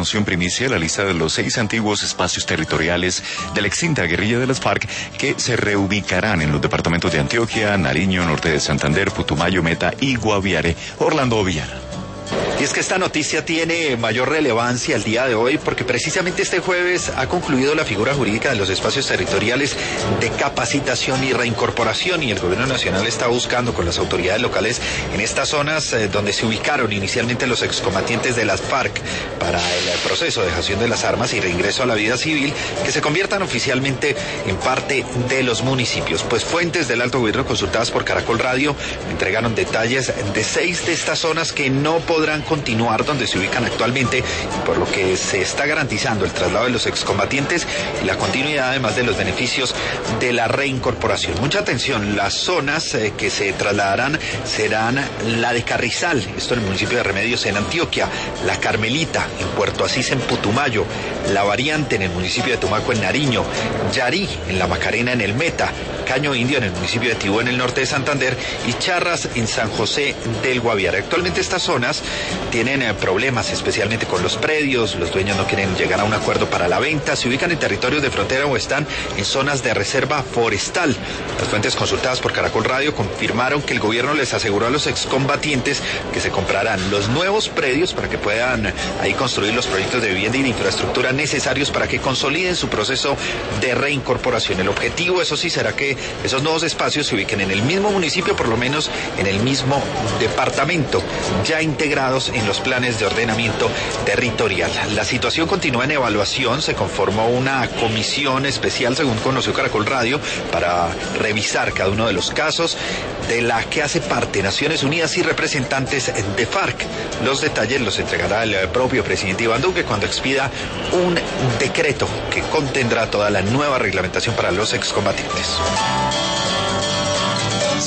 conoció en primicia la lista de los 6 antiguos espacios territoriales de la extinta guerrilla de las FARC que se reubicarán en los departamentos de Antioquia, Nariño, Norte de Santander, Putumayo, Meta y Guaviare. Orlando Villar. Y es que esta noticia tiene mayor relevancia el día de hoy porque precisamente este jueves ha concluido la figura jurídica de los espacios territoriales de capacitación y reincorporación, y el gobierno nacional está buscando con las autoridades locales en estas zonas donde se ubicaron inicialmente los excombatientes de las FARC para el proceso de dejación de las armas y reingreso a la vida civil, que se conviertan oficialmente en parte de los municipios. Pues fuentes del alto gobierno consultadas por Caracol Radio entregaron detalles de 6 de estas zonas que no podrán continuar donde se ubican actualmente, por lo que se está garantizando el traslado de los excombatientes y la continuidad además de los beneficios de la reincorporación. Mucha atención, las zonas que se trasladarán serán la de Carrizal, esto en el municipio de Remedios en Antioquia, la Carmelita en Puerto Asís en Putumayo, la Variante en el municipio de Tumaco en Nariño, Yarí en la Macarena en el Meta, Caño Indio en el municipio de Tibú en el norte de Santander y Charras en San José del Guaviare. Actualmente estas zonas tienen problemas especialmente con los predios, los dueños no quieren llegar a un acuerdo para la venta, se ubican en territorios de frontera o están en zonas de reserva forestal. Las fuentes consultadas por Caracol Radio confirmaron que el gobierno les aseguró a los excombatientes que se comprarán los nuevos predios para que puedan ahí construir los proyectos de vivienda y de infraestructura necesarios para que consoliden su proceso de reincorporación. El objetivo, eso sí, será que esos nuevos espacios se ubiquen en el mismo municipio, por lo menos en el mismo departamento, ya integrados en los planes de ordenamiento territorial. La situación continúa en evaluación, se conformó una comisión especial, según conoció Caracol Radio, para revisar cada uno de los casos, de la que hace parte Naciones Unidas y representantes de FARC. Los detalles los entregará el propio presidente Iván Duque cuando expida un decreto que contendrá toda la nueva reglamentación para los excombatientes.